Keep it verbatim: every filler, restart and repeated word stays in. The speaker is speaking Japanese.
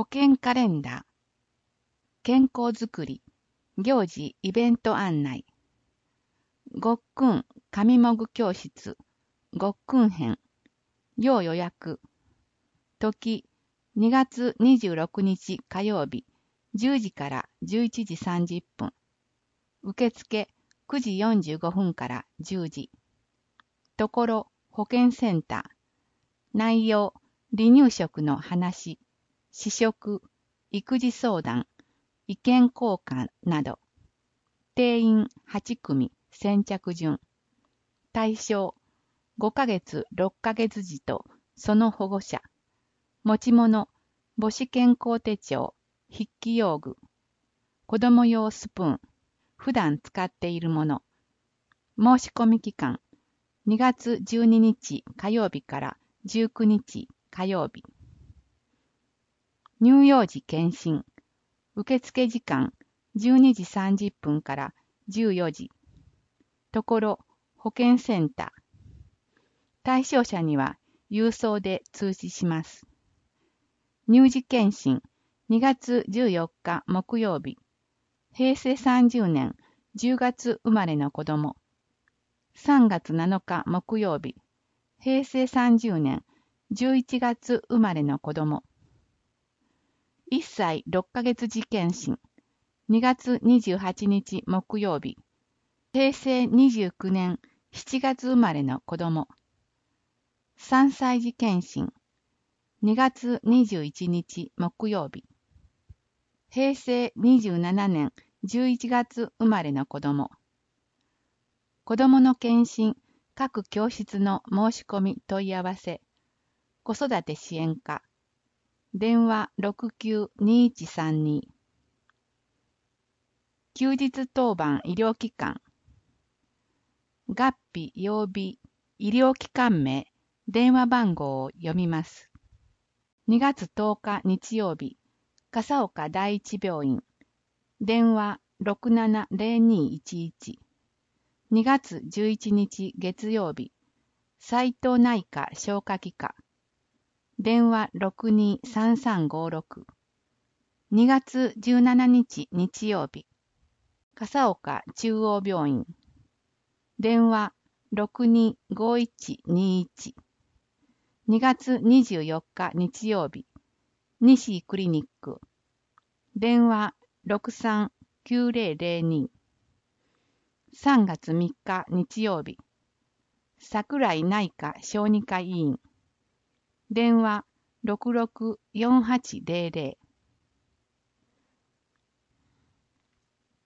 保健カレンダー、健康づくり、行事、イベント案内、ごっくん上もぐ教室、ごっくん編、要予約、時、にがつにじゅうろくにち火曜日、じゅうじからじゅういちじさんじゅっぷん、受付くじよんじゅうごふんからじゅうじ、ところ保健センター、内容、離乳食の話、試食、育児相談、意見交換など、定員はちくみ、先着順、対象、ごかげつ、ろっかげつ児とその保護者、持ち物、母子健康手帳、筆記用具、子供用スプーン、普段使っているもの、申し込み期間、にがつじゅうににち火曜日からじゅうくにち火曜日。乳幼児検診、受付時間じゅうにじさんじゅっぷんからじゅうよじ。ところ保健センター。対象者には郵送で通知します。乳児検診にがつじゅうよっか木曜日。へいせいさんじゅうねんじゅうがつ生まれの子供。さんがつなのか木曜日。へいせいさんじゅうねんじゅういちがつ生まれの子供。いっさいろっかげつ児検診。にがつにじゅうはちにち木曜日。へいせいにじゅうきゅうねんしちがつ生まれの子供。さんさい児検診。にがつにじゅういちにち木曜日。へいせいにじゅうななねんじゅういちがつ生まれの子供。子供の検診、各教室の申し込み問い合わせ。子育て支援課。電話 ろくきゅうにいちさんに。休日当番医療機関。月日、曜日、医療機関名、電話番号を読みます。にがつとおか日曜日、笠岡第一病院。電話 ろくななぜろにいちいち。にがつじゅういちにち月曜日、斉藤内科消化器科。電話 ろくにさんさんごろく。にがつじゅうしちにち日曜日、笠岡中央病院。電話 ろくにごいちにいち。にがつにじゅうよっか日曜日、西クリニック。電話 ろくさんきゅうぜろぜろに。さんがつみっか日曜日、桜井内科小児科医院。電話 ろくろくよんはちぜろぜろ。